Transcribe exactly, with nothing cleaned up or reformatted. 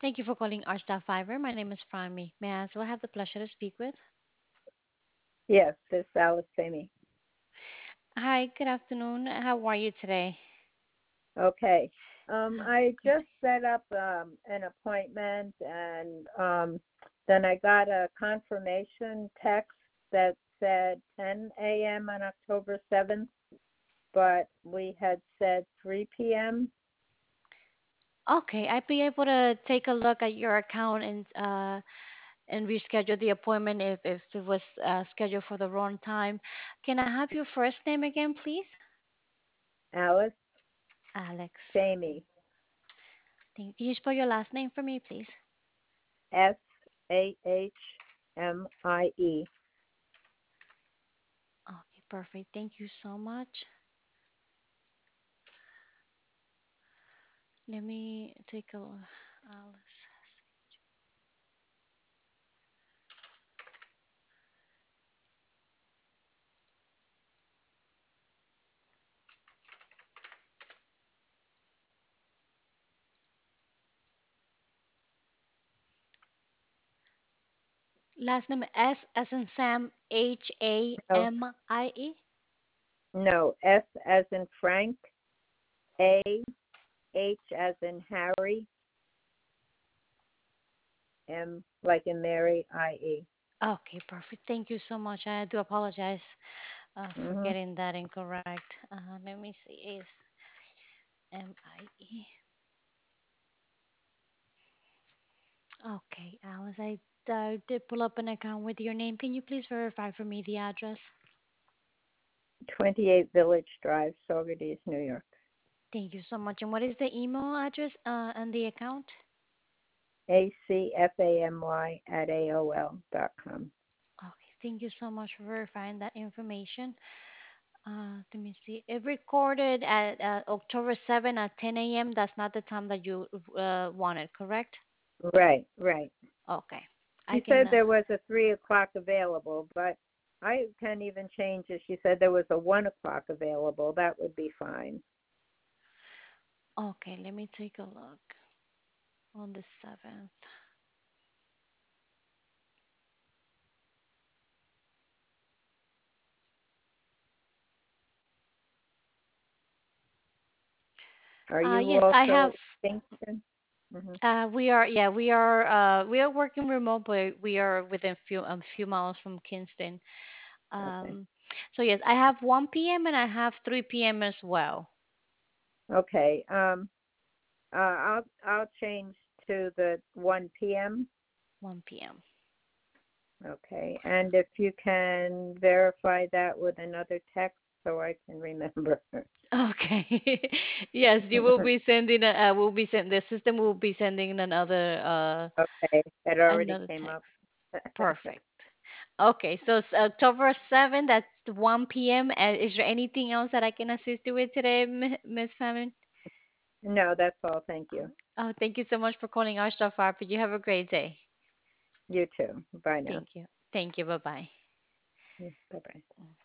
Thank you for calling Archstaff Fiber. My name is Prime. May I ask who I have the pleasure to speak with? Yes, this is Alice Amy. Hi, good afternoon. How are you today? Okay. Um, Oh, I good. just set up um, an appointment, and um, then I got a confirmation text that said ten a m on October seventh, but we had said three p m. Okay, I'd be able to take a look at your account and uh and reschedule the appointment if if it was uh, scheduled for the wrong time. Can I have your first name again, please? Alice Alex. Shamey, Thank, can you spell your last name for me, please? S A H M I E. Okay, perfect. Thank you so much. Let me take a look. Alice. Last name S as in Sam, H A No, M I E. no, S as in Frank, A, H as in Harry, M like in Mary, I E. Okay, perfect. Thank you so much. I do apologize uh, for Mm-hmm. getting that incorrect. Uh, let me see. Is M I E. Okay, Alice, I uh, did pull up an account with your name. Can you please verify for me the address? twenty-eight Village Drive, Saugerties, New York. Thank you so much. And what is the email address uh, and the account? A C F A M Y at A O L dot com. Okay, thank you so much for verifying that information. Uh, let me see. It recorded at uh, October seventh at ten a m. That's not the time that you uh, wanted, correct? Right, right. Okay. I She can. said Uh, there was a three o'clock available, but I can even change it. She said there was a one o'clock available. That would be fine. okay, let me take a look on the seventh. Are Uh, you yes, I also have. in Kingston? Hmm. Uh, we are, yeah, we are. Uh, we are working remote, but we are within few a few miles from Kingston. Okay. Um, so yes, I have one p m and I have three p m as well. Okay. Um, uh, I'll I'll change to the one p m. one p m. Okay. And if you can verify that with another text so I can remember. Okay. Yes, you will be sending a, uh, will be send the system will be sending another uh Okay. It already another came up. text. Perfect. Okay, so it's October seventh, that's one p m. Uh, is there anything else that I can assist you with today, M- Miss Famin? No, that's all. Thank you. Oh, thank you so much for calling our stuff up. You have a great day. You too. Bye now. Thank you. Thank you. Bye bye. Bye bye.